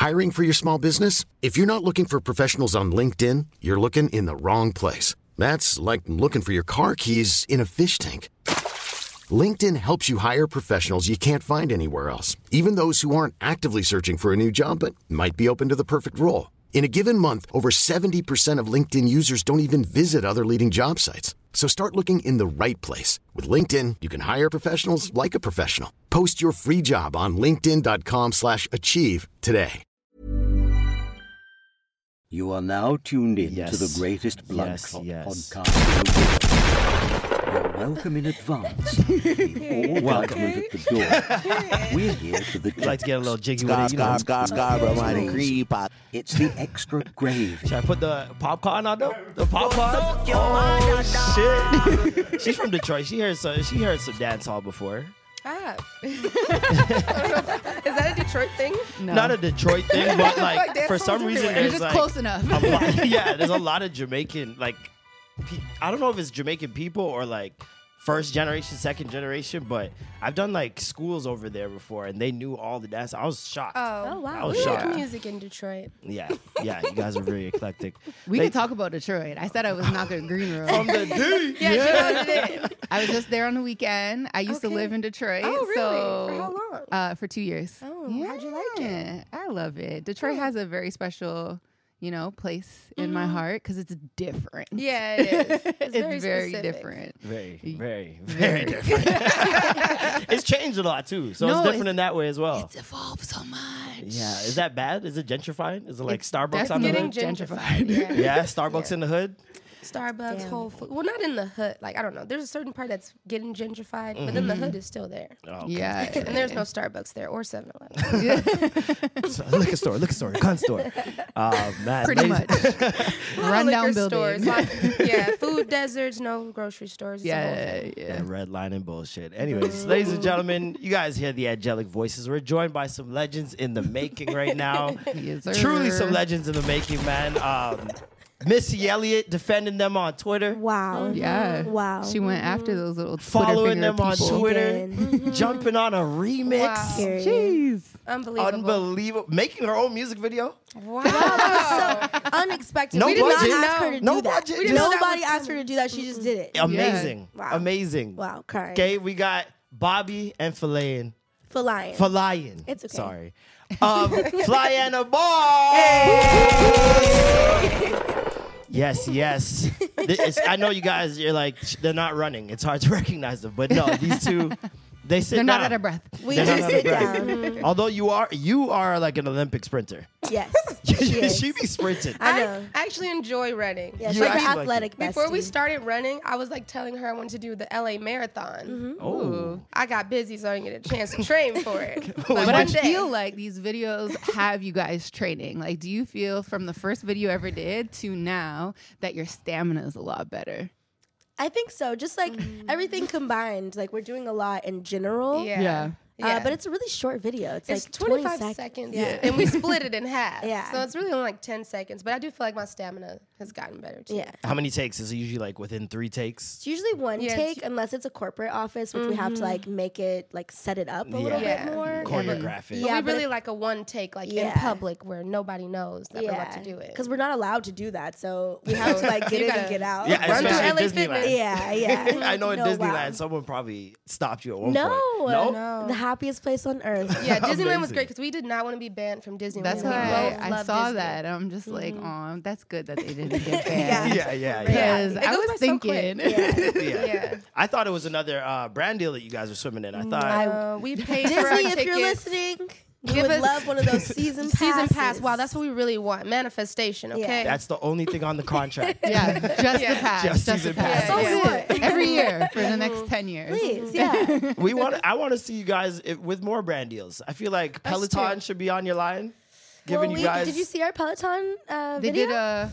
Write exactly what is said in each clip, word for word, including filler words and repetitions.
Hiring for your small business? If you're not looking for professionals on LinkedIn, you're looking in the wrong place. That's like looking for your car keys in a fish tank. LinkedIn helps you hire professionals you can't find anywhere else, even those who aren't actively searching for a new job but might be open to the perfect role. In a given month, over seventy percent of LinkedIn users don't even visit other leading job sites. So start looking in the right place. With LinkedIn, you can hire professionals like a professional. Post your free job on linkedin.com slash achieve today. You are now tuned in Yes. to the greatest blood Yes, clot yes. podcast in the world. You're welcome in advance. Leave all Welcome. judgment at the door. We're here for the You like to get a little jiggy Scar, with it, you know. scar, scar, scar, bro, mighty creep. It's the extra gravy. Should I put the popcorn on though? The popcorn? Oh shit! She's from Detroit. She heard some. She heard some dance hall before. I have. I don't know if- is that a Detroit thing? No. Not a Detroit thing, but like Like, dance for halls some reason everywhere. there's It's just like close enough. a lot, yeah, there's a lot of Jamaican like. Pe- I don't know if it's Jamaican people or like first generation, second generation, but I've done like schools over there before, and they knew all the dance. I was shocked. Oh, Oh, wow. I was we shocked. like music in Detroit. Yeah, yeah, you guys are very eclectic. We They- could talk about Detroit. I said I was not good green room. From the D. Yeah, you did. I was just there on the weekend. I used to Okay. live in Detroit. Oh, really? So, For how long? Uh, for two years. Oh, how'd you like it? Yeah, I love it. Detroit has a very special, you know, place in my heart because it's different. Yeah, it is. It's, It's very, very specific. different. Very, very, very different. It's changed a lot too, so No, it's different it's- in that way as well. It's evolved so much. Yeah, is that bad? Is it gentrifying? Is it like It's Starbucks on the Getting hood? gentrified. Yeah. Yeah, Starbucks in the hood. Starbucks, Damn. Whole Foods. Well, not in the hood. Like, I don't know. There's a certain part that's getting gentrified, but then the hood is still there. Oh, Yeah. And there's no Starbucks there or seven eleven. liquor store, liquor store, gun store. Uh, man, Pretty ladies- much. Rundown building. Stores. Lot- yeah, food deserts, no grocery stores. It's a whole Yeah, thing. yeah. Yeah, red line and bullshit. Anyways, ladies and gentlemen, you guys hear the angelic voices. We're joined by some legends in the making right now. Yes, Truly sir. some legends in the making, man. Um, Missy Elliott defending them on Twitter. Wow. Yeah. Wow. She went after those little Twitter Following finger them on people. Twitter, Again. jumping on a remix. Wow. Period. Jeez. Unbelievable. Unbelievable. Making her own music video. Wow. So unexpected. No we did budget. not ask her to No do that. budget. We didn't know that Nobody was asked her to do that. She just did it. Amazing. Wow. Amazing. Wow. Crying. Okay, we got Bobby and Falayan. For lying. Falayan. It's okay. Sorry. Um, Flyana Boy. Yes, yes. Th- it's- I know you guys, you're like, sh- they're not running. It's hard to recognize them. But no, these two, they sit They're down. not out of breath. We They're just not sit out of down. breath. Although you are, you are like an Olympic sprinter. Yes. She is. she be sprinting. I I know. actually enjoy running. Yeah, You she's the actually like athletic bestie. Before we started running, I was like telling her I wanted to do the L A Marathon. Mm-hmm. Oh. I got busy, so I didn't get a chance to train for it. But, But one I day, feel like these videos have you guys training. Like, do you feel from the first video you ever did to now that your stamina is a lot better? I think so. Just like everything combined. Like we're doing a lot in general. yeah. Yeah. Uh, but it's a really short video. It's, It's like twenty twenty-five seconds. seconds, and we split it in half. Yeah. So it's really only like ten seconds. But I do feel like my stamina has gotten better too. Yeah. How many takes? Is it usually like within three takes? It's usually one Yeah, take it's- unless it's a corporate office, which we have to like make it like set it up a little Yeah. bit more. Choreograph it. But Yeah, we but really if- like a one take, like in Yeah. public, where nobody knows that we're about to do it. Because we're not allowed to do that, so we have to like get You in and gotta- get out. Yeah, Run through especially L A at Disneyland. Fitness. yeah, yeah. I know in No, Disneyland, wow. someone probably stopped you at one No, point. No, No. the happiest place on earth. Yeah, Disneyland was Amazing. great because we did not want to be banned from Disneyland. That's We why both I, I love saw Disney. that. I'm just like, oh, that's good that they didn't get Yeah. banned. Yeah, yeah, yeah. Because It I goes was by so quick. thinking, Yeah. yeah. Yeah. I thought it was another uh, brand deal that you guys were swimming in. I thought. Uh, we paid for our Disney, if you're tickets. listening, we Give would us love one of those season passes. Season pass. Wow, that's what we really want. Manifestation, okay? That's the only thing on the contract. yeah, just Yeah. the pass. Just Just, season the pass. pass. Yeah, That's yeah. it. Every year for the next ten years. Please, yeah. we want. I want to see you guys i- with more brand deals. I feel like Peloton true. should be on your line, giving Well, you we- guys. Did you see our Peloton uh, They video? did a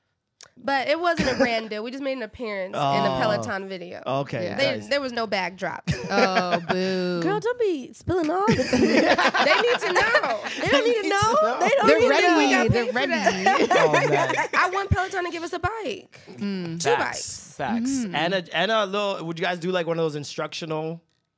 But it wasn't a brand deal. We just made an appearance in Oh. a Peloton video. Okay. Yeah. They, nice. there was no backdrop. oh boo. Girl, don't be spilling all this. They need to know. They don't need to know. They don't They're need to know. ready. got They're paid for ready. Oh man. I want Peloton to give us a bike. Two Facts. bikes. Facts. Mm-hmm. And a and a little. Would you guys do like one of those instructional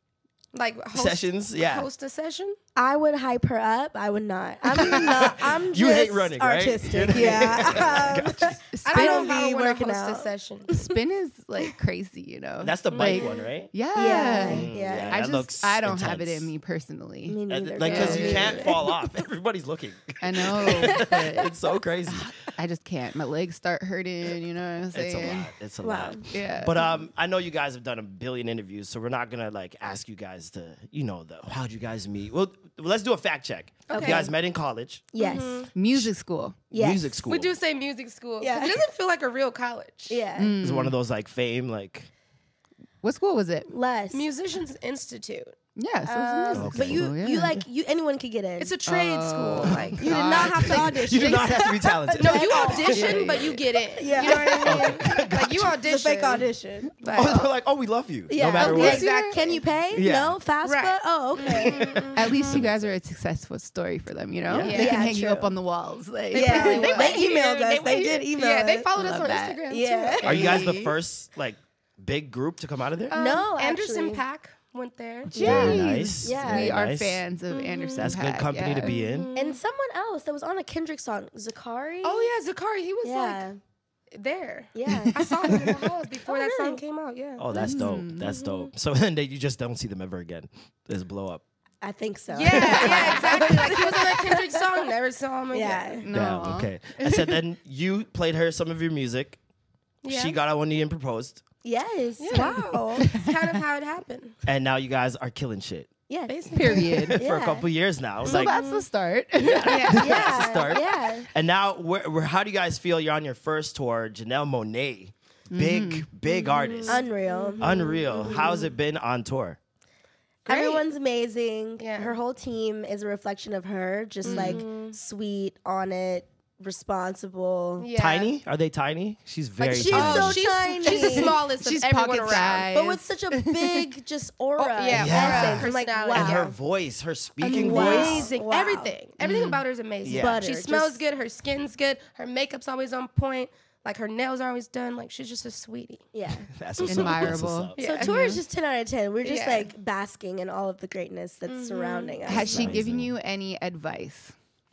Like host, Sessions, yeah. Host a session. I would hype her up. I would not. I'm not. I'm just You hate running, right? artistic. Yeah. Um, I I don't don't know if I be would working host a out. session. Spin is like crazy, you know. That's the bike Like, one, right? Yeah. Yeah. Mm, Yeah. yeah. I that just looks I don't have it intense. in me personally. Me And, neither. like, because you Yeah. can't fall off. Everybody's looking. I know, but It's so crazy. I just can't. My legs start hurting. You know what I'm It's a saying? lot. It's a Wow. lot. Yeah. But um, I know you guys have done a billion interviews, so we're not gonna like ask you guys to, you know, the how'd you guys meet? Well, let's do a fact check. Okay. You guys met in college, Yes. music school. Yes. music school. We do say music school. Yeah. Yeah. It doesn't feel like a real college. Yeah. Is it one of those like fame, like What school was it? Less. Musicians Institute. Yeah, so Um, it's a music Okay. But you, school, yeah. you like you. Anyone could get in. It's a trade school. Like you did not have to audition. you do not have to be talented. no, you Oh. audition, Yeah, but you get in. Yeah. You know what I mean? Like you audition. It's a fake audition. But Oh, they're like, oh, we love you, Yeah. no matter okay. what. Exactly. Can you pay? Yeah. No. Fast Right. food. Oh, okay. At least you guys are a successful story for them, you know? Yeah. They Yeah, can hang you true. up on the walls. Like, yeah. probably They, would. they emailed us. They They would. did email Yeah, us. they followed us Love on that. Instagram Yeah. too. Are you guys the Hey. first like big group to come out of there? No, Anderson actually. Paak went there. Jeez. Nice. Yeah. We Very are nice. fans of Anderson That's good Paak, company to yeah. be in. And someone else that was on a Kendrick song, Zakari. Oh yeah, Zakari. He was yeah. like there. Yeah. I saw him in the house before Oh, that really? song came out. Yeah. Oh, that's dope. That's dope. So then they, you just don't see them ever again. Just blow up. I think so. Yeah, yeah, exactly. Like he was on that Kendrick song. Never saw him Yeah. again. No. Damn, okay. I said then you played her some of your music. Yeah. She got on one knee and proposed. Yes. Yeah. Wow. It's kind of how it happened. And now you guys are killing shit Yes. Basically. Period. for a Yeah. couple years now. So Like, that's the start. Yeah. Yeah. start. Yeah. and now where, where, how do you guys feel? You're on your first tour, Janelle Monáe, big, big artist. Unreal. Unreal. How has it been on tour? Great. Everyone's amazing. Yeah. Her whole team is a reflection of her. Just like sweet, on it, responsible. Yeah. Tiny? Are they tiny? She's very she's tiny. so she's, tiny. she's the smallest She's of everyone pocket around. size. But with such a big, just aura. Oh, yeah, and aura. essence. I'm like, Personality. wow. and her voice, her speaking voice. Amazing. Wow. Everything. Everything about her is amazing. Yeah. Butter, She smells just- good. Her skin's good. Her makeup's always on point. Like her nails are always done. Like she's just a sweetie. Yeah. That's what's up. That's what's Admirable. up. So Yeah. tour is just ten out of ten. We're just Yeah. like basking in all of the greatness that's surrounding us. Has she Amazing. given you any advice?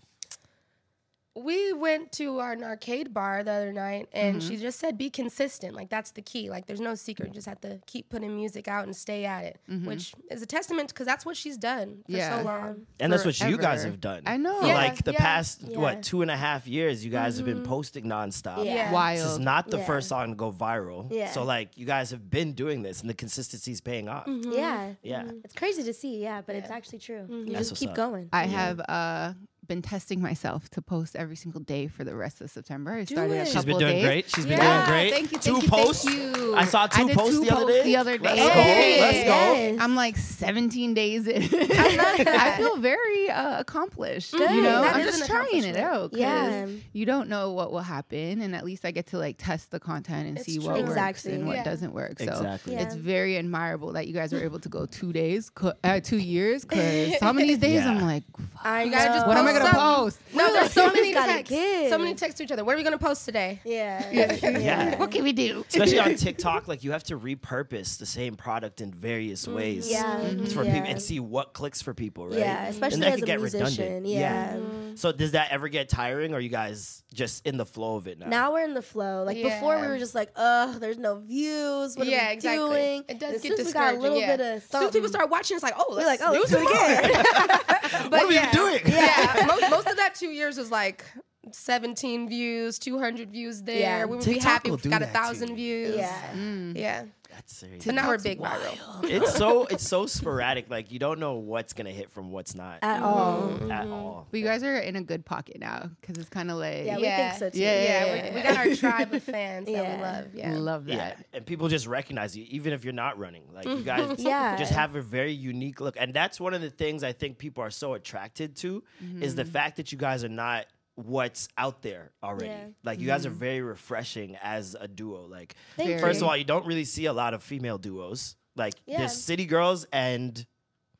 We went to an arcade bar the other night, and she just said, "Be consistent. Like that's the key. Like there's no secret. You just have to keep putting music out and stay at it." Which is a testament because that's what she's done for Yeah. so long. And that's what you guys Forever. have done. I know. For Yeah, like the yeah. past, Yeah. what, two and a half years, you guys have been posting nonstop. Yeah. Yeah. Wild. This is not the Yeah. first song to go viral. Yeah. So, like, you guys have been doing this, and the consistency is paying off. Yeah. Yeah. It's crazy to see, yeah, but it's actually true. You That's just what's keep up. going. I have uh, been testing myself to post every single day for the rest of September. I started a it. couple She's been doing days. great. She's been Yeah. doing great. Thank you. Two Thank you, posts. Thank you. I saw two I did posts two the other posts day. The other Let's day. go. Let's go. Yes. I'm like seventeen days in. I feel very uh, accomplished. You know, That I'm is just an trying it accomplishment. out. 'cause Yeah. You don't know what will happen, and at least I get to like test the content and It's see true. what works Exactly. and what Yeah. doesn't work. So Exactly. Yeah. it's very admirable that you guys were able to go two days, co- uh, two years. Because some of these days Yeah. I'm like, I You gotta just what am I post gonna something. post? No, there's so many got a texts. kid. So many texts to each other. What are we gonna post today? Yeah. Yeah. What can we do? Especially on TikTok, like you have to repurpose the same product in various ways. Yeah. It's for Yeah. people and see what clicks for people, right? Yeah, especially and that as could a get musician. redundant. Yeah. So does that ever get tiring, or are you guys just in the flow of it now? Now we're in the flow. Like before, we Yeah. were just like, ugh, there's no views. What yeah, are we exactly. doing? It does And get since we got a discouraging. little yeah. bit of As soon something. as people start watching, it's like, oh, let's We're like, oh, do let's some do it more. what are we yeah. even doing? Yeah, most, most of that two years was like seventeen views, two hundred views there. Yeah. We would be TikTok happy will if we do got a that to thousand you. views. Yeah. Yeah. That's serious. But now we're big viral. It's so it's so sporadic. Like you don't know what's gonna hit from what's not At all. at all. But you guys are in a good pocket now because it's kind of like Yeah, we Yeah. think so too. Yeah. Yeah, we, we got our tribe of fans that Yeah. we love. Yeah. love that. Yeah, and people just recognize you, even if you're not running. Like you guys, Yeah. just have a very unique look, and that's one of the things I think people are so attracted to is the fact that you guys are not what's out there already. Yeah. Like you guys are very refreshing as a duo. Like Thank you. first of all, you don't really see a lot of female duos. Like Yeah. there's City Girls and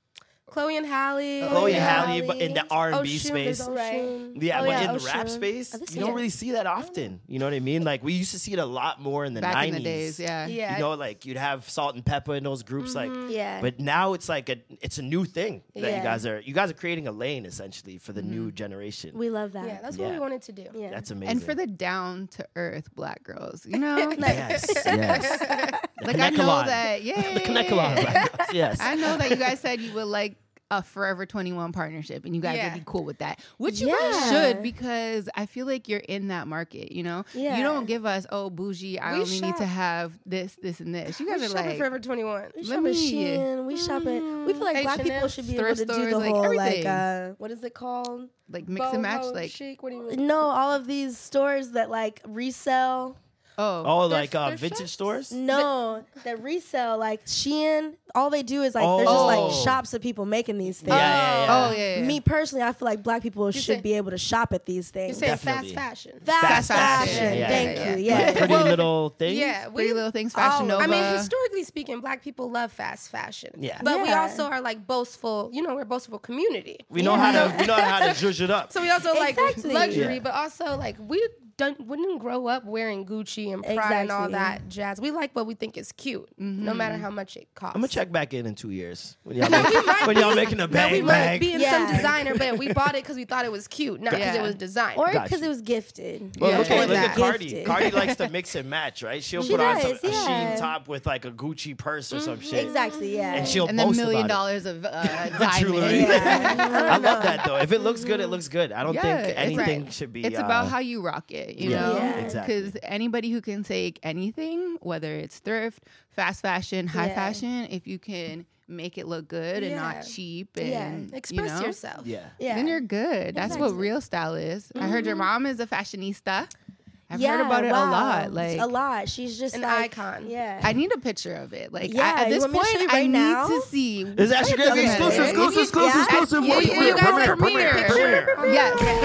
Chloe and Halle. Chloe and yeah. Halle, but in the R and B Oshun, space. there's Right. Oshun. Yeah, Oh, but yeah, in the rap Oshun. space, Have you you seen don't it? really see that often. You know what I mean? Like we used to see it a lot more in the Back nineties. in the days, yeah. Yeah. You know, like you'd have Salt and Pepper in those groups, like. Yeah. But now it's like a, it's a new thing that Yeah. you guys are. You guys are creating a lane essentially for the new generation. we love that. Yeah, that's what Yeah. we wanted to do. Yeah. That's amazing. And for the down to earth black girls, you know, like, yes, yes. like I know Connect-a-lot. that, yeah, The Connect-a-lot black girls, yes. I know that you guys said you would like a Forever twenty-one partnership, and you guys Yeah. would be cool with that, which you guys Yeah. should, because I feel like you're in that market. You know, Yeah. you don't give us oh bougie. I We only need to shop. have this, this, and this. You guys We are shop at like Forever twenty-one. We Let shop at me- Shein. We shop at. We feel like black H and M, people should be able thrift to do stores, the like, whole everything. like uh, what is it called? like mix and match, Boho like chic. What do you mean? No, all of these stores that like resell. oh, Oh, Thrift- like uh, thrift vintage shops? stores? No, that resell like Shein. All they do is like Oh. there's just like shops of people making these things. Yeah, yeah, yeah. oh yeah, yeah. Me personally, I feel like black people should say- be able to shop at these You things. say Definitely. fast fashion. Fast, Fast fashion. fashion. Yeah, Thank yeah, you. yeah. Yeah. Pretty little things. Yeah, Pretty we. Little Things, Fashion Oh, Nova. I mean, historically speaking, black people love fast fashion. Yeah. But we Yeah. also are like boastful. You know, we're a boastful community. We know how to we know how to zhuzh it up. So we also like Exactly. luxury, Yeah. but also like we don't wouldn't grow up wearing Gucci and Prada and all Exactly. that jazz. We like what we think is cute, no matter how much it costs. I'm gonna check back in in two years when y'all, make, when y'all making a Now we bang might bang. be in Yeah. some designer, but we bought it because we thought it was cute, not because Yeah. it was designed. Or Got because you. it was gifted. Well, Yeah. look at, Or look at that. Cardi. Gifted. Cardi likes to mix and match, right? She'll She put on some, does, a yeah. Shein top with like a Gucci purse or some shit. Exactly. Yeah. And she'll and then boast million about dollars of uh, Jewelry. diamonds. Yeah. I love that though. If it looks good, it looks good. I don't Yeah, think it's anything right. should be. It's uh, about how you rock it, you yeah, know? Yeah. exactly. Because anybody who can take anything, whether it's thrift, fast fashion, high Yeah. fashion, if you can make it look good and Yeah. not cheap and Yeah. Express you know, yourself. Yeah. Yeah. then you're good. That's what Exactly. real style is. I heard your mom is a fashionista. I've yeah, heard about it wow. a lot. Like a lot. She's just An like, icon. Yeah. I need a picture of it. Like Yeah, I, at you this want me to point, show you I right need now? to see. It's actually gonna be Wait a exclusive, minute. exclusive, exclusive, Yeah. exclusive. You, you, you guys Premiere, are premiere. premiere, premiere.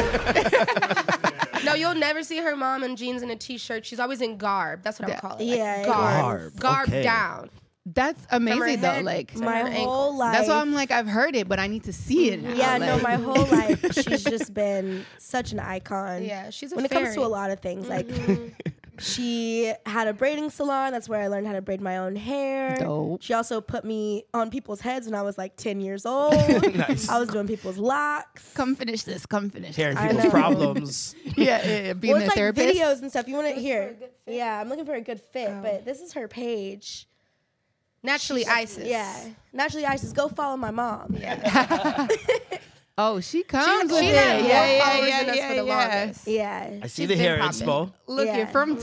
Yes. No, you'll never see her mom in jeans and a t-shirt. She's always in garb. That's what Yeah. I'm calling it. Yeah, Like, yeah. garb. Garb, Garb okay. down. That's amazing though. head Like to my her whole ankles. life. that's why I'm like I've heard it, but I need to see it now. Yeah, no, Like, my whole life she's just been such an icon. Yeah, she's a when it comes to fairy. a lot of things. Like she had a braiding salon. That's where I learned how to braid my own hair. Dope. She also put me on people's heads when I was like ten years old. Nice. I was doing people's locks. Come finish this. Come finish. Hearing I people's know. problems. This. Yeah, yeah, yeah. Being Well, a it's like therapist. videos and stuff. You want to hear? Yeah, I'm looking for a good fit, but this is her page. Naturally Isis. Yeah, naturally Isis. Go follow my mom. Yeah. Oh, she comes She, with she it. had more Yeah, yeah, followers yeah, than us yeah, for the yeah. longest. Yeah. I see She's the been hair popping. inspo. Look Yeah. it from Oh.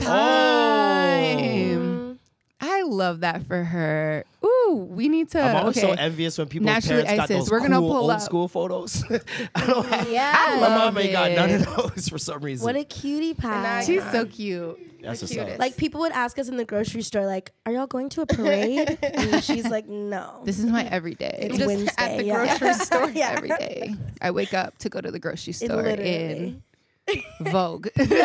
time. I love that for her. Ooh, we need to. I'm always okay. so envious when people's Naturally parents got Isis. those We're gonna cool pull old up. school photos. I don't have. Yeah. I My love mom ain't got none it. of those for some reason. What a cutie pie. She's so cute. That's what's cutest. up. Like people would ask us in the grocery store, like, "Are y'all going to a parade?" And she's like, "No." This is my everyday. It's Just Wednesday, at the yeah. grocery store. Yeah. Every day. I wake up to go to the grocery It store literally. in Vogue.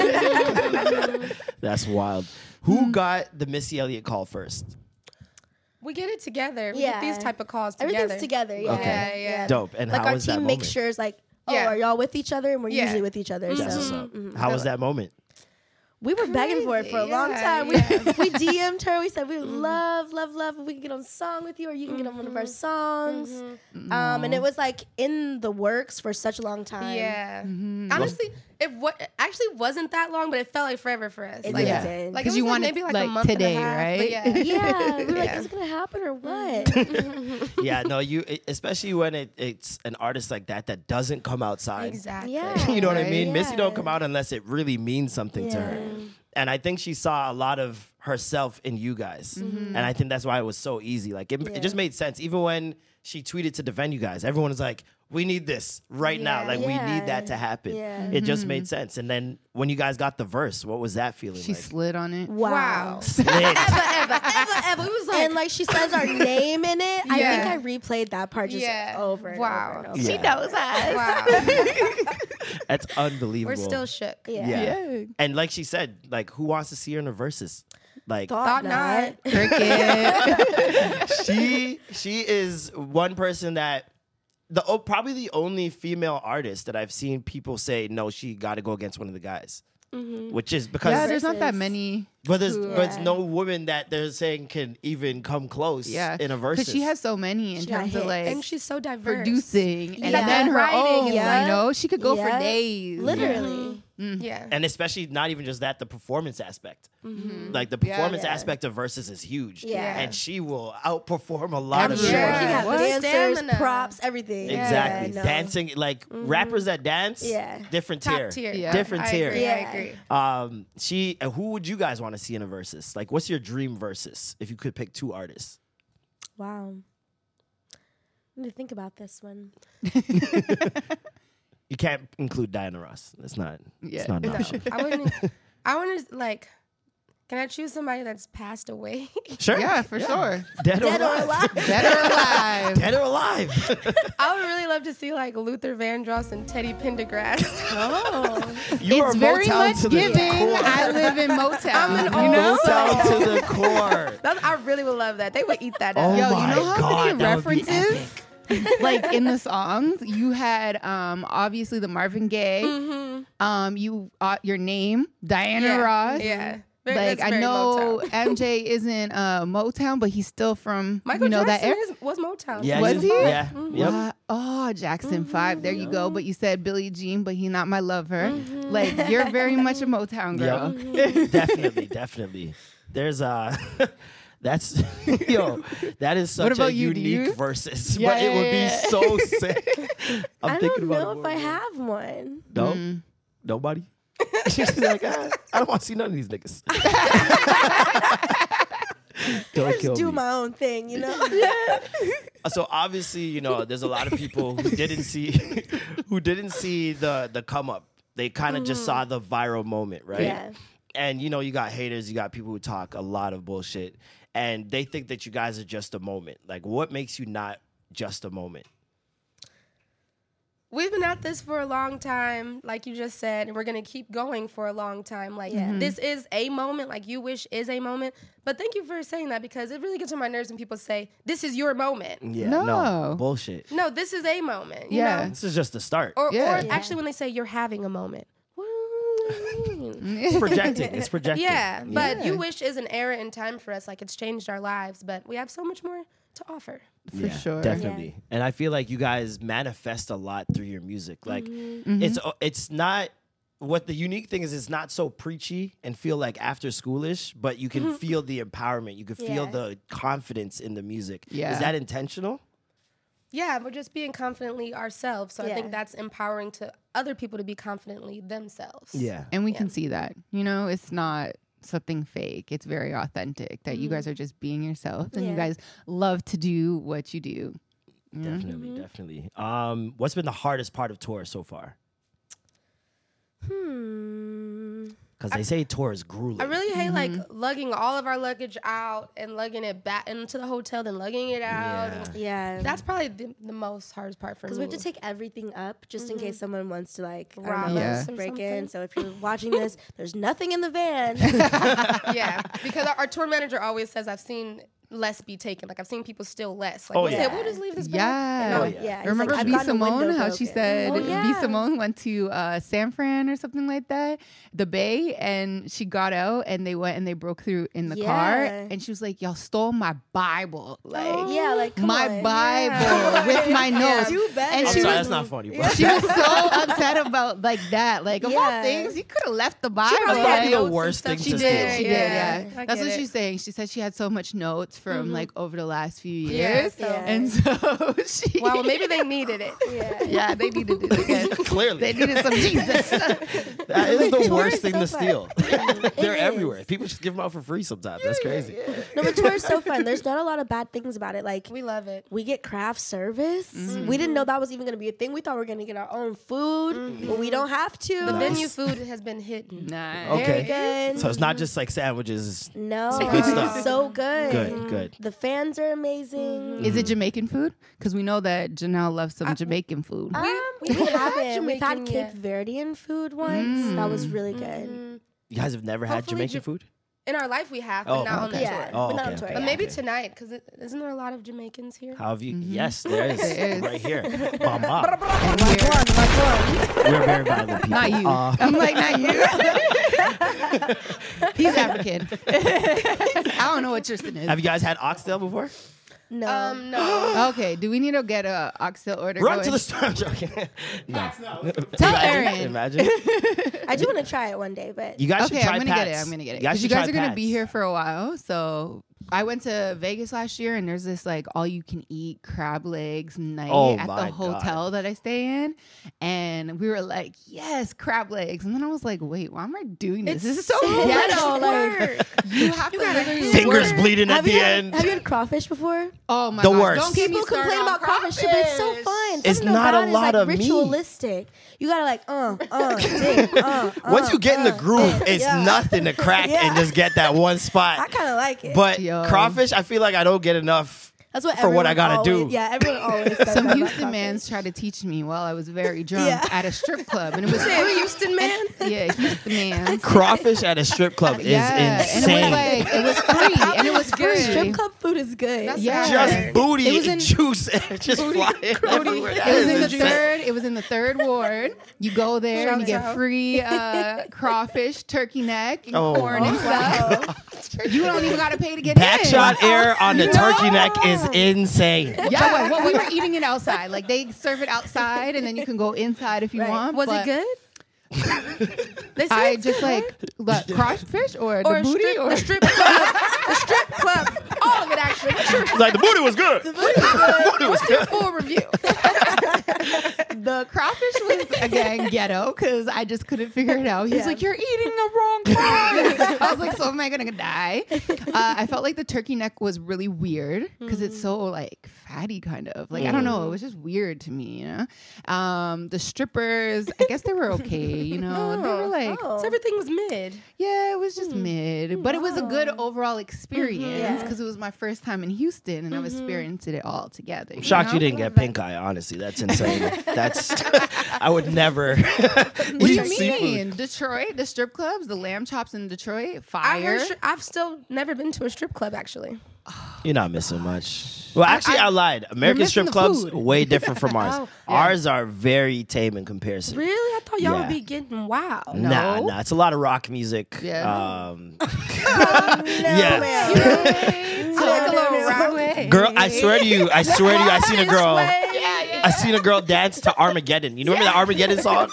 That's wild. Who got the Missy Elliott call first? We get it together. We Yeah. get these type of calls together. Everything's together. Yeah, Okay. Yeah, yeah. Dope. And Like how our was that team moment? makes sure it's like, "Oh, Yeah. are y'all with each other?" And we're Yeah. usually with each other. That's what's So up. How was that moment? we were begging for it for a long Yeah, time. We, yeah. we D M'd her. We said we would love, love, love if we could get on a song with you, or you can get on one of our songs. Um, and it was like in the works for such a long time. Yeah. Honestly, it wa- actually wasn't that long, but it felt like forever for us. It like, Yeah. did. like it 'Cause was you like wanted, maybe like, like, a month today, and a half, right? But yeah. Yeah, we were like, Yeah. is it gonna happen or what? Yeah, no, you e- especially when it, it's an artist like that that doesn't come outside. Exactly. Yeah. You know what I Right. mean? Missy Yeah. don't come out unless it really means something to her. Yeah. And I think she saw a lot of herself in you guys. And I think that's why it was so easy. Like it, Yeah. it just made sense. Even when she tweeted to defend you guys, everyone was like, we need this right now. Yeah. Like we Yeah. need that to happen. Yeah. It just made sense. And then when you guys got the verse, what was that feeling She like? slid on it. Wow. Wow. Slick. ever, ever, ever, ever. It was like, And like she says our name in it. I Yeah. think I replayed that part just Yeah. over and Wow. over and over. Yeah. She knows us. wow. That's unbelievable. We're still shook. Yeah. Yeah. Yeah. And like she said, like who wants to see her in the verses? Like Thought, Thought not. not. Cricket. she she is one person that the oh, probably the only female artist that I've seen people say no, she got to go against one of the guys, Mm-hmm. which is because Yeah, there's not that Versus- many. but there's who- but it's Yeah. no woman that they're saying can even come close. Yeah, in a versus. because she has so many in She got terms of hits. like And she's so diverse. producing, and Yeah. then her Writing own. and You stuff. know, she could go Yeah. for days. Literally. Yeah. and especially not even just that, the performance aspect. Mm-hmm. Like the Yeah. performance Yeah. aspect of versus is huge. Yeah. and she will outperform a lot I'm of sure. people. She got What? dancers, Stamina. props, everything. Exactly. Yeah, no. Dancing, like rappers that dance, Yeah. different Top tier. tier. Yeah. Different I tier. Agree, Yeah. I agree. Um, she, uh, who would you guys want to see in a versus? Like, what's your dream versus if you could pick two artists? Wow. I need to think about this one. You can't include Diana Ross. That's not. Yeah. It's not an No, option. I wouldn't. I want to like. Can I choose somebody that's passed away? Sure. Yeah, for sure. Dead, Dead or or alive. alive. Dead or alive. Dead or alive. I would really love to see like Luther Vandross and Teddy Pendergrass. Oh. You It's are very Motown much to the giving. core. I live in Motown. I'm an you know? Motown to the core. That- I really would love that. They would eat that Oh up. Yo, my you know how God, many that would be references? Like in the songs, you had um obviously the Marvin Gaye, um you uh, your name Diana Yeah, Ross. Yeah. Very- Like that's I very know Motown. M J isn't uh, Motown, but he's still from Michael you know Jackson that era. is, was Motown. Yeah, Was you- he? Yeah. Yep. Uh, oh, Jackson Five. There you go. But you said Billie Jean, but he's not my lover. Like you're very much a Motown girl. Yep. definitely, definitely. There's uh that's yo, that is such What about a you? Do unique you? versus. Yeah, but it yeah, would be yeah. so sick. I'm I thinking don't about know it if I more. have one. No? Mm. Nobody? She's like, ah, I don't want to see none of these niggas. Don't I kill just do me. my own thing, you know? So obviously, you know, there's a lot of people who didn't see who didn't see the the come up. They kind of just saw the viral moment, right? Yeah. And you know, you got haters, you got people who talk a lot of bullshit, and they think that you guys are just a moment. Like, what makes you not just a moment? We've been at this for a long time, like you just said, and we're gonna keep going for a long time. Like this is a moment, like you wish is a moment. But thank you for saying that because it really gets on my nerves when people say, "This is your moment." Yeah, No. bullshit. No, this is a moment. You Yeah. know? This is just the start. Or, Yeah. or Yeah. actually, when they say you're having a moment. What do you mean? It's projecting. It's projecting. Yeah, but Yeah. you wish is an era in time for us. Like it's changed our lives, but we have so much more to offer. For sure. definitely. And I feel like you guys manifest a lot through your music. Like Mm-hmm. it's it's not what the unique thing is. It's not so preachy and feel like after schoolish, but you can feel the empowerment. You can feel Yeah. the confidence in the music. Yeah. Is that intentional? Yeah, we're just being confidently ourselves. So I Yeah. think that's empowering to other people to be confidently themselves. Yeah. And we can see that. You know, it's not something fake. It's very authentic that you guys are just being yourself and you Yeah. guys love to do what you do. Definitely, definitely. Um, what's been the hardest part of tour so far? Hmm. Because they say tour is grueling. I really hate like lugging all of our luggage out and lugging it back into the hotel, then lugging it out. Yeah. And Yeah. that's probably the, the most hardest part for me. Because we have to take everything up just in case someone wants to like I don't Rob know, us or break in. something. So if you're watching this, there's nothing in the van. Yeah, because our, our tour manager always says I've seen less be taken. Like I've seen people steal less. Like Oh, we'll say, yeah. we'll just leave this back. Yeah. Oh, And, yeah. yeah. he's Remember like, I've B. gotten a window Simone, how she broken. said Oh, B. yeah. Simone went to uh, San Fran or something like that, the Bay, and she got out and they went and they broke through in the car. Yeah. And she was like, y'all stole my Bible. Like, Yeah, like come my on. Bible with my notes. Do better. And I'm she sorry, was that's not funny, bro. She was so upset about like that. Like of all Yeah. things, you could have left the Bible. That's probably Like, the notes and worst stuff. thing she to did. steal. She Yeah, did. Yeah, I that's get what it. she's saying. She said she had so much notes from like over the last few Yeah, years, so- and so she. Well, maybe they needed it. Yeah. yeah, they needed it again. Clearly. They needed some Jesus. That is the Tour worst is thing so to fun. steal. They're is. everywhere. People just give them out for free sometimes. That's crazy. No, but tour is so fun. There's not a lot of bad things about it. Like We love it. we get craft service. Mm-hmm. We didn't know that was even going to be a thing. We thought we were going to get our own food, but we don't have to. The Nice. venue food has been hidden. Nice. Okay. Very good. So it's not just like sandwiches. no, So good stuff. so good. Good, good. The fans are amazing. Is it Jamaican food? Because we know that Janelle loves some Jamaican food. Um, we, haven't haven't. had We've had Jamaican Cape yet. Verdean food once. That was really good. You guys have never had Hopefully Jamaican Ja- food? In our life, we have, but Oh, not on the okay. Yeah, tour. Oh, but not okay. on tour. But yeah. maybe Okay. tonight, because isn't there a lot of Jamaicans here? How have you? Yes, there is. There is. Right here. Bamba. And we're- We're very violent people. Not you. Uh, I'm like, not you. He's African. I don't know what Tristan is. have you guys had oxtail before? No. Um, no. Okay, do we need to get a oxtail order Run going? to the store. I'm joking. No. Tell Imagine- Aaron. Imagine. I do want to try it one day, but You guys Okay, should try I'm gonna get it. Pats. I'm gonna get it. You guys, Because you should guys try are gonna Pats. be here for a while. So I went to Vegas last year, and there's this like all you can eat crab legs night Oh at my the hotel that I stay in, and we were like, yes, crab legs. And then I was like, wait, why am I doing this? This is so so ghetto. much Like work. you have to literally Fingers work. bleeding at have the you had, end. Have you had crawfish before? Oh my The gosh, worst. Don't get me People started complain on about crawfish, but it's so crawfish. fun. It's Something not a about it is, lot like, of meat. ritualistic. You gotta like, uh, uh, dig, uh, Once uh, you get in the uh, groove, uh, it's yeah. nothing to crack Yeah. and just get that one I spot. kind of like it. But Yo. crawfish, I feel like I don't get enough. That's what for what I everyone gotta always- do. Yeah, everyone always says Some that about Houston crawfish. mans tried to teach me while I was very drunk Yeah. at a strip club, and it was Say a Houston man. yeah, Houston man. Crawfish at a strip club is Yeah, and it insane. was like it was free, and it was free. Strip club food is good. That's Yeah. just booty It was and in- juice just flying everywhere. That It was is in the insane. third. It was in the third ward. You go there and you Shout get out. free uh, crawfish, turkey neck, and Oh. corn and stuff. You don't even gotta pay to get Back in. shot air on the turkey neck is insane. Yeah, well, we were eating it outside. Like they serve it outside, and then you can go inside if you Right. want. Was but it good? They said I it's just good. like look, crawfish or, or the a booty strip, or the strip club, the strip club, all of it actually. It's like the booty was good. The booty was good. Full review. the crawfish was again ghetto because I just couldn't figure it out. He was Yeah. like, "You're eating the wrong part." I was like, "So am I gonna die?" Uh, I felt like the turkey neck was really weird because it's so like fatty, kind of like I don't know. It was just weird to me, you know. Um, the strippers, I guess they were okay, you know. They were like, Oh. So everything was mid. yeah, it was just mid, but it was a good overall experience Yeah. because it was my first time in Houston and I've experienced it all together. I'm shocked know? you didn't get pink eye, honestly. That's insane. That's I would never What do you eat seafood. mean? Detroit, the strip clubs, the lamb chops in Detroit, I fire. heard. Stri- I've still never been to a strip club actually. You're not missing much. Well, actually, I, I- lied. American missing strip the clubs food. way different from ours. Oh. Ours are very tame in comparison. Really? I thought y'all Yeah. would be getting wild. Nah, No. nah. It's a lot of rock music. Yeah. Um, No, yeah. man. I like a little rock way. Girl, I swear to you, I swear to you, I seen a girl. Way. I seen a girl dance to Armageddon. You remember the Armageddon song?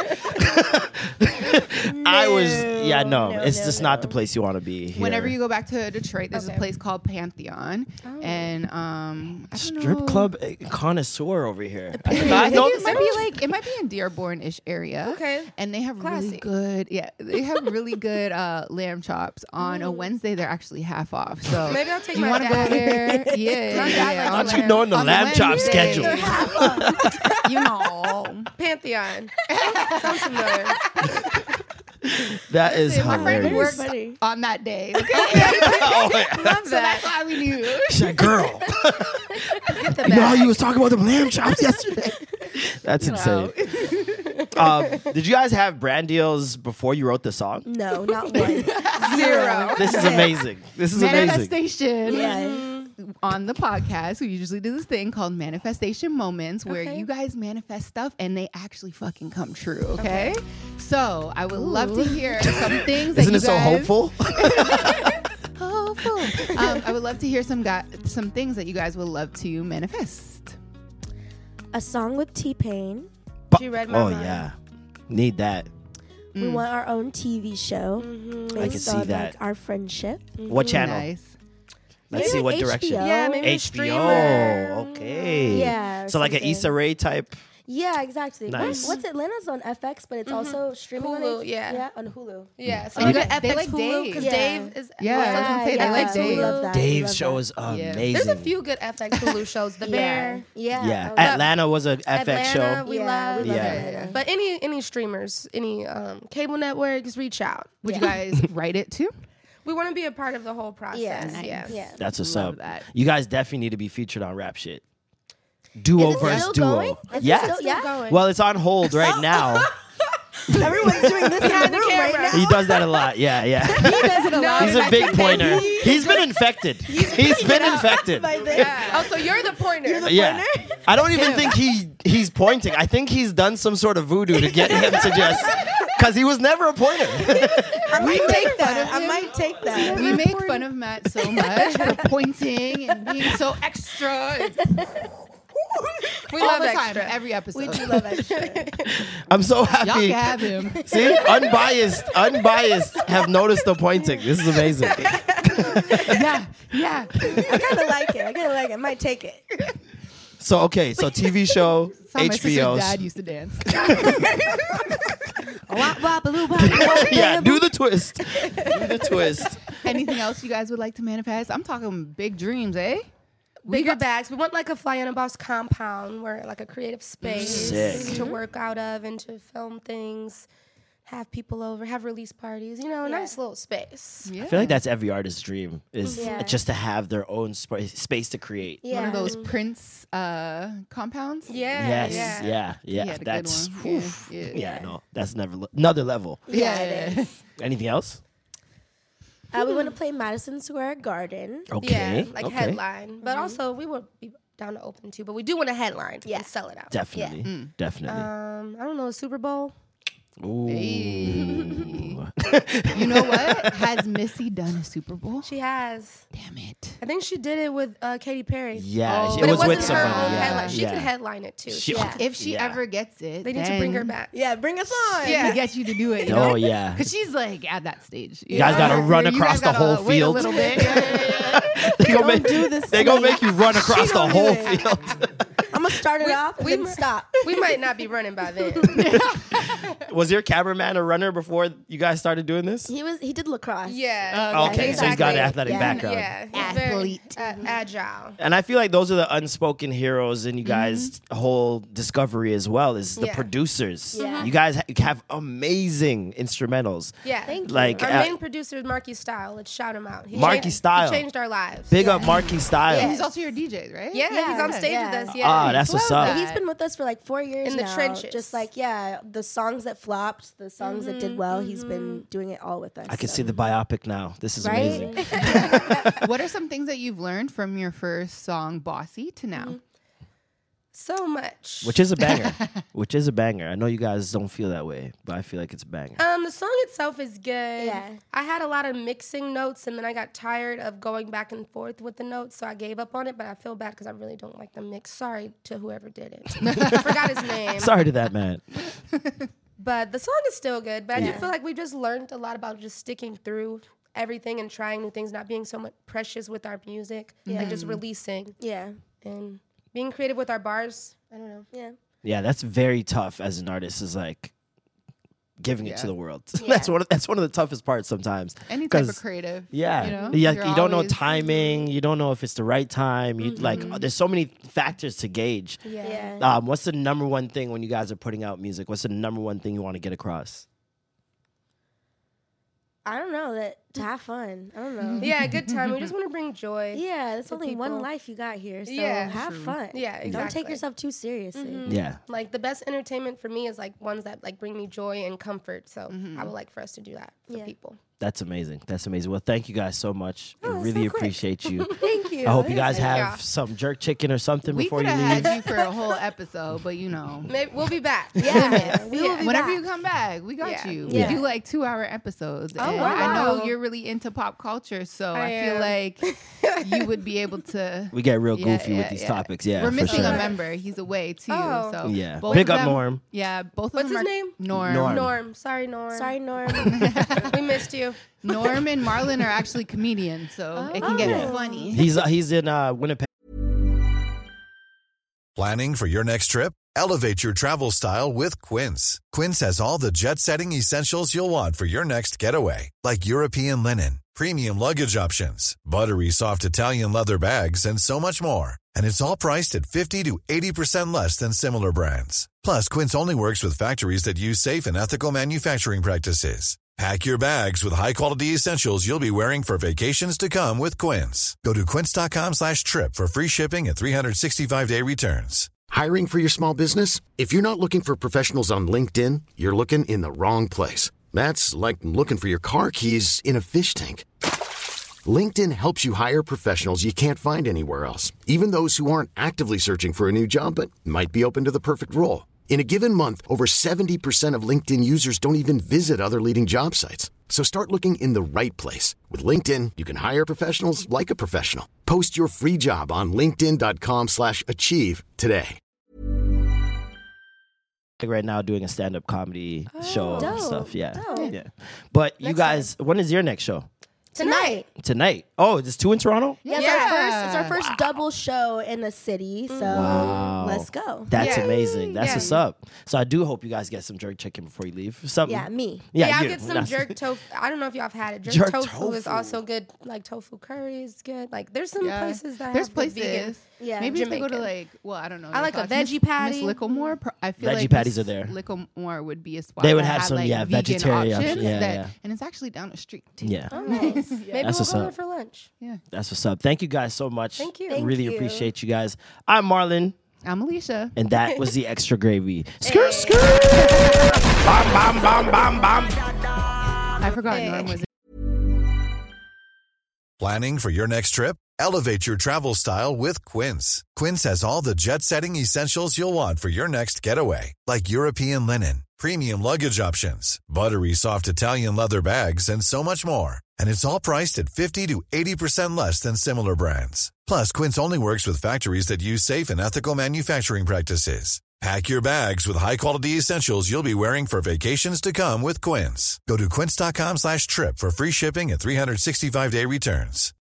I was, yeah, no, no, it's no, just no. not the place you want to be. Here. Whenever you go back to Detroit, there's Okay. a place called Pantheon, and um, I don't strip know. club eh, connoisseur over here. I Maybe forgot. I know it this- might be like it might be in Dearborn-ish area. Okay. And they have Classy. really good, yeah, they have really good uh, lamb chops. On a Wednesday, they're actually half off. So Maybe I'll take you my want to go dad. there? Yeah, My yeah, dad yeah. likes On Not you the- knowing the on lamb chop Wednesday. schedule. You know. Pantheon. Sounds familiar. That is My friend hilarious. worked Funny. on that day. Okay? Oh, yeah. So that's why we knew. She's like, girl, you know how you was talking about the lamb chops yesterday? That's insane. um, did you guys have brand deals before you wrote the song? No, not one. Zero. This is amazing. This is amazing. Manifestation. Yeah. On the podcast, we usually do this thing called manifestation moments where Okay. you guys manifest stuff and they actually fucking come true. Okay. So I would love to hear some things. Isn't that it so you guys, hopeful? Hopeful. um, I would love to hear some guy, some things that you guys would love to manifest. A song with T-Pain. She read my Oh mind. yeah, need that. We want our own T V show Mm-hmm. I can based see on that. like our friendship. What channel? Nice. Let's Maybe see what H B O. direction. Yeah, maybe a H B O. streamer. Okay. Yeah, or So like an something. Issa Rae type. Yeah, exactly. What- Nice. What's Atlanta's on F X, but it's also streaming on Hulu, H- yeah. yeah, on Hulu. Yeah, so And like you got- an they F X like Hulu Dave. because Yeah. Dave is Yeah, I was gonna say, they yeah, like so we Dave. love that. We Dave's love show that. is Yeah. amazing. There's a few good F X Hulu shows. The Yeah. Bear, Yeah. Yeah, I love- Atlanta was a F X Atlanta, show. we Yeah, love. we love Yeah. Atlanta. But any any streamers, any um, cable networks, reach out. Would you Yeah. guys write it too? We want to be a part of the whole process. Yeah, Yeah. yeah. That's what's Love up. that. You guys definitely need to be featured on Rap Shit. Duo Is it versus still duo. going? Is it Yeah. still- yeah. Going. Well, it's on hold right now. Everyone's doing this in the Behind the room right camera. He does that a lot. Yeah, yeah. He does it a lot. He's a big pointer. He's been infected. He's been infected. By this. Oh, so you're the pointer. Yeah. I don't even think he he's pointing. I think he's done some sort of voodoo to get him to just, because he was never a pointer. I might take that. I might take that. We make fun of Matt so much for pointing and being so extra. We All love the extra. time, every episode. We do love extra. I'm so Y'all happy. can have him. See, unbiased, unbiased have noticed the pointing. This is amazing. Yeah, yeah. I kind of like it. I kind of like it. I might take it. So okay, so T V show, That's how my H B sister's O's. dad used to dance. Wop, wop, a loop, wop, wop, Yeah, bam, do the twist. Do the twist. Anything else you guys would like to manifest? I'm talking big dreams, eh? Bigger bags. We want like a Fly on a Boss compound where like a creative space Sick. to work out of and to film things, have people over, have release parties. You know, a Yeah. nice little space. Yeah. I feel like that's every artist's dream is Yeah. just to have their own sp- space to create. Yeah. One of those Prince uh, compounds. Yeah. Yes, Yeah. yeah, yeah. He had a good That's one. whew. Yeah, yeah, yeah. no, that's never le- another level. Yeah, it is. Anything else? Uh, we want to play Madison Square Garden. Okay, Yeah, like okay. headline. But also, we would be down to open too. But we do want a headline Yeah. and sell it out. Definitely, Mm. definitely. Um, I don't know, a Super Bowl. Ooh. Hey. You know what? Has Missy done a Super Bowl? She has. Damn it. I think she did it with uh, Katy Perry. Yeah, Oh. it But it was wasn't with her somebody. own yeah, headline. She yeah. could headline it too. She- Yeah. If she Yeah. ever gets it, They need to bring her then back. Yeah, bring us on. Yeah. to get you to do it. You know? Oh yeah. Because she's like at that stage. You guys gotta run You across guys the gotta whole wait field. a little bit. Yeah, yeah, yeah. They gonna Don't make do this They to gonna me. make you run across the don't do whole it. field. I'm going to start it off and we then might- stop. We might not be running by then. Was your cameraman a runner before you guys started doing this? He was. He did lacrosse. Yeah. Oh, okay, he's so he's got an athletic. athletic Yeah. background. Yeah. He's very, Athlete. uh, agile. And I feel like those are the unspoken heroes in you guys' whole discovery as well, is the Yeah. producers. Yeah. You guys ha- have amazing instrumentals. Yeah. Thank you. Like Our uh, main producer is Marky Style. Let's shout him out. He Marky changed, Style. He changed our lives. big up Marky Style. Yeah. He's also your D J, right? Yeah, Yeah, he's on stage yeah. with us. Yeah. Ah, that's what's Love up. that. He's been with us for like four years In the now. trenches. Just like, yeah, the songs that flopped, the songs that did well, he's been doing it all with us. I can so. see the biopic now. This is Right? amazing. What are some things that you've learned from your first song, Bossy, to now? So much. Which is a banger. Which is a banger. I know you guys don't feel that way, but I feel like it's a banger. Um, the song itself is good. Yeah. I had a lot of mixing notes, and then I got tired of going back and forth with the notes, so I gave up on it. But I feel bad because I really don't like the mix. Sorry to whoever did it. I forgot his name. Sorry to that man. But the song is still good. But I Yeah. do feel like we just learned a lot about just sticking through everything and trying new things, not being so much precious with our music, like just releasing Yeah. and being creative with our bars. I don't know. Yeah. Yeah, that's very tough as an artist, is like giving it to Yeah. the world. that's one of that's one of the toughest parts sometimes. Any type of 'Cause- creative. Yeah, You know? yeah. You're You don't know always- timing. You don't know if it's the right time. You like. There's so many factors to gauge. Yeah. Yeah. Um, what's the number one thing when you guys are putting out music? What's the number one thing you want to get across? I don't know, that to have fun. I don't know. Yeah, good time. We just want to bring joy. Yeah, it's to only one people. life you got here, so Yeah. have fun. Yeah, Don't take exactly. yourself too seriously. Yeah. Like the best entertainment for me is like ones that like bring me joy and comfort. So I would like for us to do that for Yeah. people. That's amazing. That's amazing. Well, thank you guys so much. I Oh, that's really so quick. appreciate you. Thank you. I hope you guys Thank have you. some jerk chicken or something We before could you have leave. had you for a whole episode, but you know. Maybe we'll be back. Yeah, we will be Whenever back. you come back, we got Yeah. you. Yeah. We do like two hour episodes. Oh, and wow. I know you're really into pop culture, so I, I feel am. like you would be able to. We get real Yeah, goofy with yeah, these yeah. topics. Yeah, We're for missing sure. a member. He's away too. Oh. So Yeah. both Big of up them- Norm. Yeah, both What's of them his are name? Norm. Norm. Norm. Sorry, Norm. Sorry, Norm. we missed you. Norm and Marlon are actually comedians, so it can get Yeah. funny. He's uh, he's in uh, Winnipeg. Planning for your next trip? Elevate your travel style with Quince. Quince has all the jet-setting essentials you'll want for your next getaway, like European linen, premium luggage options, buttery soft Italian leather bags, and so much more. And it's all priced at fifty to eighty percent less than similar brands. Plus, Quince only works with factories that use safe and ethical manufacturing practices. Pack your bags with high-quality essentials you'll be wearing for vacations to come with Quince. Go to quince.com slash trip for free shipping and three sixty-five day returns. Hiring for your small business? If you're not looking for professionals on LinkedIn, you're looking in the wrong place. That's like looking for your car keys in a fish tank. LinkedIn helps you hire professionals you can't find anywhere else, even those who aren't actively searching for a new job but might be open to the perfect role. In a given month, over seventy percent of LinkedIn users don't even visit other leading job sites. So start looking in the right place. With LinkedIn, you can hire professionals like a professional. Post your free job on linkedin.com slash achieve today. Right now doing a stand-up comedy show and Dope, stuff. Yeah. dope. Yeah. But you Next guys, when is your next show? Tonight. Tonight. Oh, there's two in Toronto? Yeah, it's our first, it's our first double show in the city. So Wow. let's go. That's Yeah. amazing. That's Yeah. what's up. So I do hope you guys get some jerk chicken before you leave. Something. Yeah, me. Yeah, Yeah, I'll you- get some that's- jerk tofu. I don't know if y'all have had it. Jerk, Jerk tofu, is tofu. also good. Like tofu curry is good. Like there's some Yeah. places that There's have good vegan. places. Yeah, Maybe if they go to Jamaican. like, well, I don't know. I like a their thoughts. veggie Miss- patty. Miss Licklemore, pro- I feel Veggie like patties Miss are there. Licklemore would be a spot. They would that have had, some, like, yeah, vegan vegetarian options. options. Yeah, that, yeah. And it's actually down the street too. Yeah. Oh, nice. Maybe That's we'll what's go up. there for lunch. Yeah. That's what's up. Thank you guys so much. Thank you. Thank really you. appreciate you guys. I'm Marlon, I'm Alicia. and that was the extra gravy. Skirt, skirt. Bam, bam, bam, bam, bam. I forgot Norm was. Planning for your next trip? Elevate your travel style with Quince. Quince has all the jet-setting essentials you'll want for your next getaway, like European linen, premium luggage options, buttery soft Italian leather bags, and so much more. And it's all priced at fifty to eighty percent less than similar brands. Plus, Quince only works with factories that use safe and ethical manufacturing practices. Pack your bags with high-quality essentials you'll be wearing for vacations to come with Quince. Go to quince.com slash trip for free shipping and three sixty-five day returns.